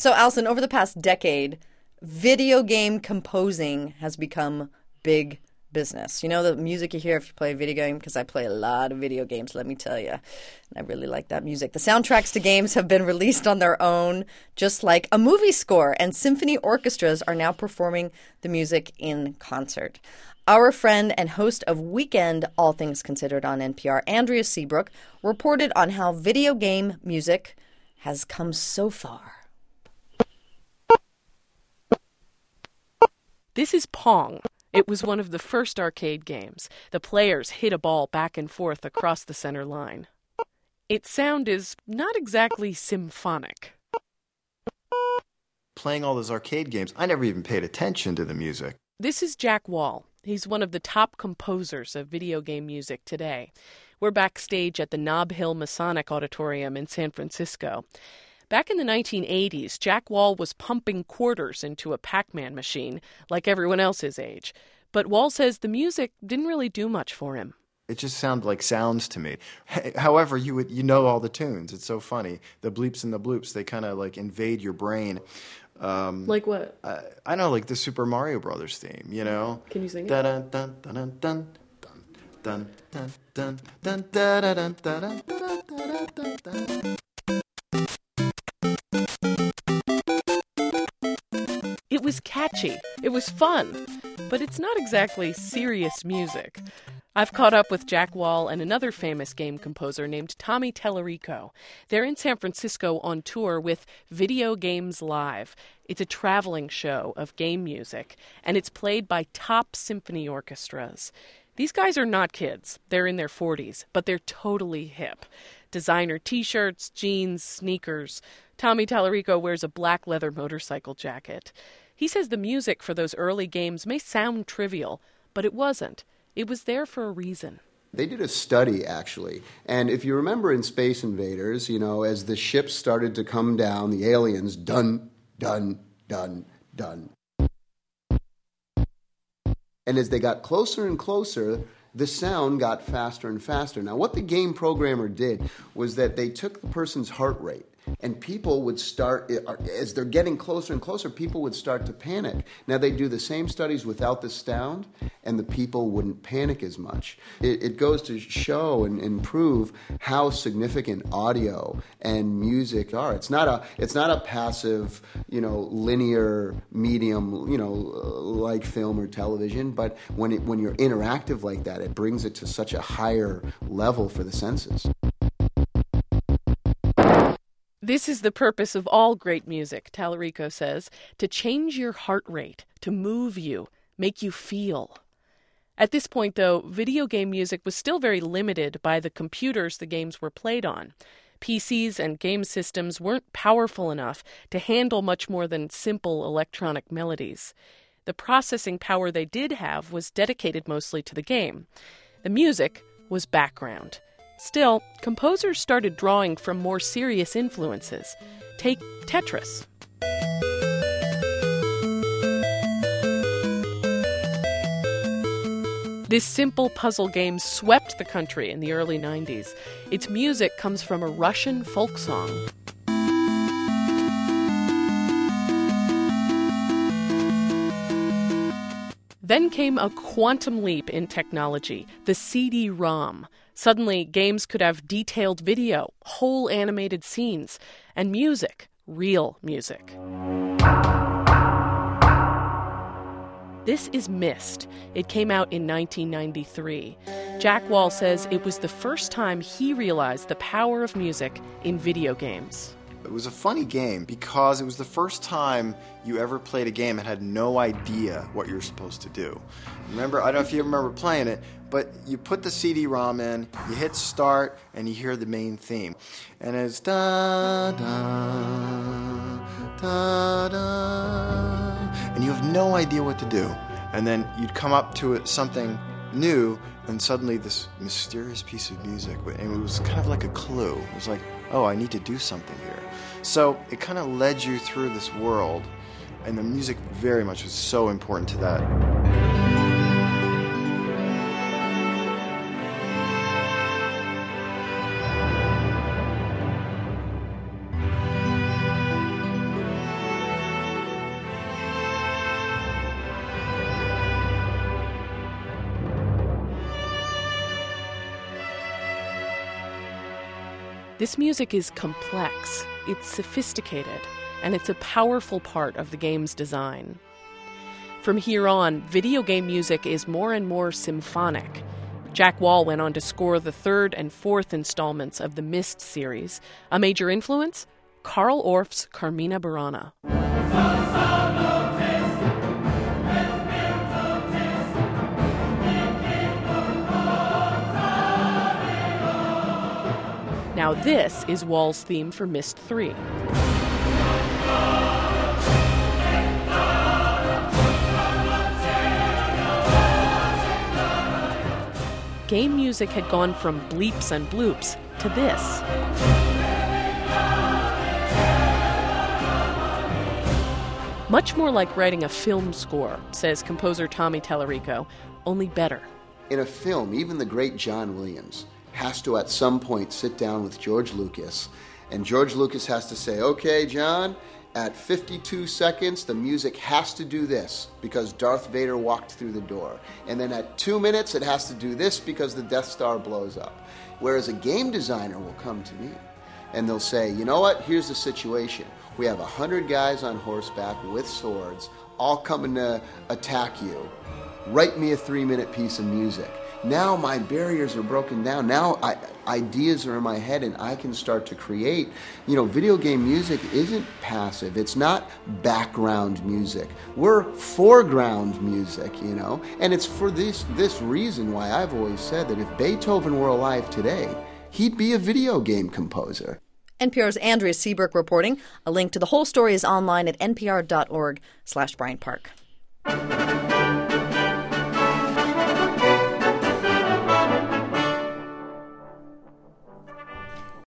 So, Alison, over the past decade, video game composing has become big business. You know the music you hear if you play a video game? Because I play a lot of video games, let me tell you. And I really like that music. The soundtracks to games have been released on their own, just like a movie score, and symphony orchestras are now performing the music in concert. Our friend and host of Weekend All Things Considered on NPR, Andrea Seabrook, reported on how video game music has come so far. This is Pong. It was one of the first arcade games. The players hit a ball back and forth across the center line. Its sound is not exactly symphonic. Playing all those arcade games, I never even paid attention to the music. This is Jack Wall. He's one of the top composers of video game music today. We're backstage at the Nob Hill Masonic Auditorium in San Francisco. Back in the 1980s, Jack Wall was pumping quarters into a Pac-Man machine, like everyone else his age. But Wall says the music didn't really do much for him. It just sounded like sounds to me. However, you know all the tunes. It's so funny. The bleeps and the bloops, they kind of like invade your brain. Like what? I know, like the Super Mario Brothers theme, you know? Can you sing it? Dun dun dun dun dun dun dun dun dun dun dun dun dun dun. It was catchy. It was fun. But it's not exactly serious music. I've caught up with Jack Wall and another famous game composer named Tommy Tallarico. They're in San Francisco on tour with Video Games Live. It's a traveling show of game music, and it's played by top symphony orchestras. These guys are not kids. They're in their 40s, but they're totally hip. Designer T-shirts, jeans, sneakers. Tommy Tallarico wears a black leather motorcycle jacket. He says the music for those early games may sound trivial, but it wasn't. It was there for a reason. They did a study, actually. And if you remember in Space Invaders, you know, as the ships started to come down, the aliens, dun, dun, dun, dun. And as they got closer and closer, the sound got faster and faster. Now, what the game programmer did was that they took the person's heart rate, and people would start, as they're getting closer and closer, people would start to panic. Now, they do the same studies without the sound, and the people wouldn't panic as much. It goes to show and prove how significant audio and music are. It's not a passive, linear medium, like film or television, but when you're interactive like that, it brings it to such a higher level for the senses. This is the purpose of all great music, Tallarico says, to change your heart rate, to move you, make you feel. At this point, though, video game music was still very limited by the computers the games were played on. PCs and game systems weren't powerful enough to handle much more than simple electronic melodies. The processing power they did have was dedicated mostly to the game. The music was background. Still, composers started drawing from more serious influences. Take Tetris. This simple puzzle game swept the country in the early 90s. Its music comes from a Russian folk song. Then came a quantum leap in technology, the CD-ROM. Suddenly, games could have detailed video, whole animated scenes, and music, real music. This is Myst. It came out in 1993. Jack Wall says it was the first time he realized the power of music in video games. It was a funny game because it was the first time you ever played a game and had no idea what you're supposed to do. Remember, I don't know if you remember playing it, but you put the CD-ROM in, you hit start, and you hear the main theme. And it's da da da da, and you have no idea what to do. And then you'd come up to it, something new, and suddenly this mysterious piece of music, and it was kind of like a clue. It was like, oh, I need to do something here. So it kind of led you through this world, and the music very much was so important to that. This music is complex, it's sophisticated, and it's a powerful part of the game's design. From here on, video game music is more and more symphonic. Jack Wall went on to score the third and fourth installments of the Myst series. A major influence? Carl Orff's Carmina Burana. Now this is Wall's theme for Myst 3. Game music had gone from bleeps and bloops to this. Much more like writing a film score, says composer Tommy Tallarico, only better. In a film, even the great John Williams has to at some point sit down with George Lucas, and George Lucas has to say, okay, John, at 52 seconds, the music has to do this because Darth Vader walked through the door. And then at 2 minutes, it has to do this because the Death Star blows up. Whereas a game designer will come to me and they'll say, you know what, here's the situation. We have 100 guys on horseback with swords, all coming to attack you. Write me a 3-minute piece of music. Now my barriers are broken down. Now ideas are in my head and I can start to create. You know, video game music isn't passive. It's not background music. We're foreground music, you know. And it's for this reason why I've always said that if Beethoven were alive today, he'd be a video game composer. NPR's Andrea Seabrook reporting. A link to the whole story is online at npr.org/Bryant Park.